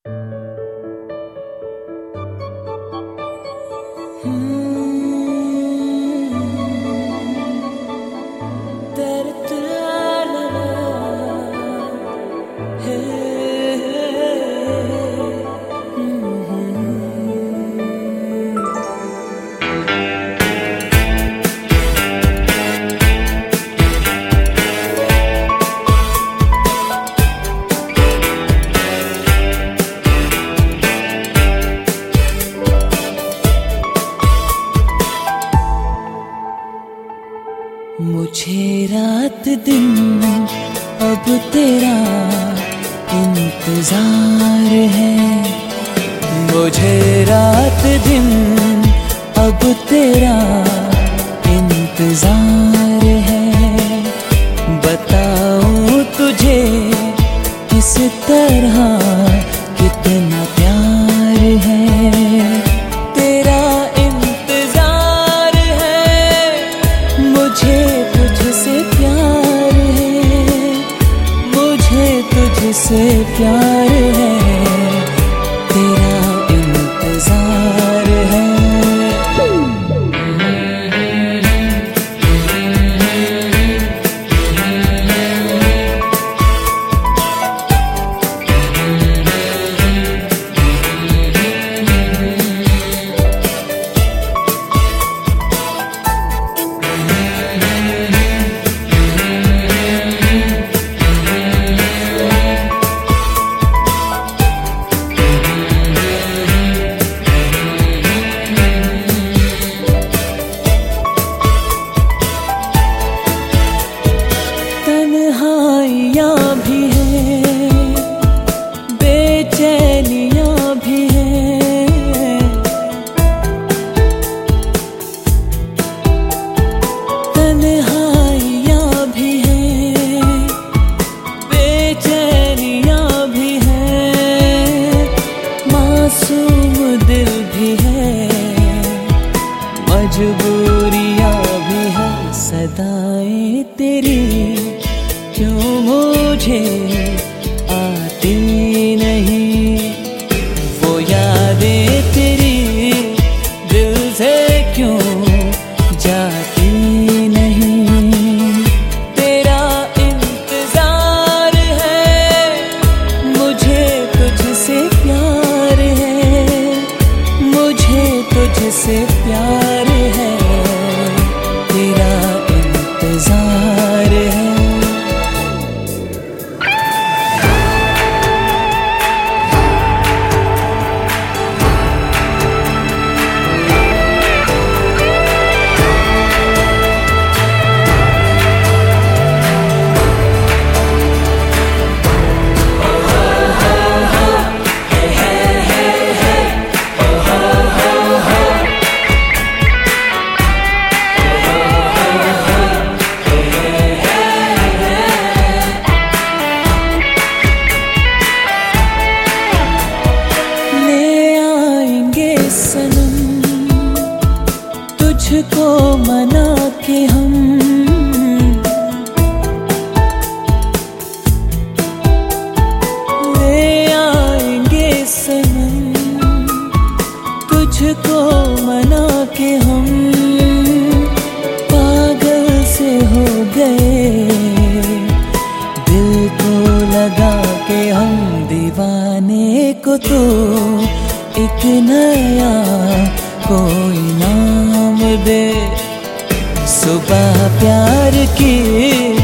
मुझे रात दिन अब तेरा इंतजार है। मुझे रात दिन अब तेरा इंतजार है। बताऊं तुझे किस तरह कितना प्यार है। तेरा इंतजार है, मुझे तुझसे प्यार है। मुझे तुझसे प्यार है, तेरा इंतजार है। तन्हाइयाँ भी हैं, बेचैनियाँ भी हैं। तन्हाइयाँ भी हैं, बेचैनियाँ भी हैं। मासूम दिल भी है, मजबूरियाँ भी हैं। सदाएं तेरी क्यों मुझे आती नहीं, वो यादें तेरी दिल से क्यों जाती नहीं। तेरा इंतजार है, मुझे तुझसे प्यार है। मुझे तुझसे प्यार है, तेरा इंतजार है। तुझको मना के हम ले आएंगे सनम। तुझको मना के हम पागल से हो गए। दिल को लगा के हम दीवाने को तो एक नया कोई नाम दे। सुबह प्यार की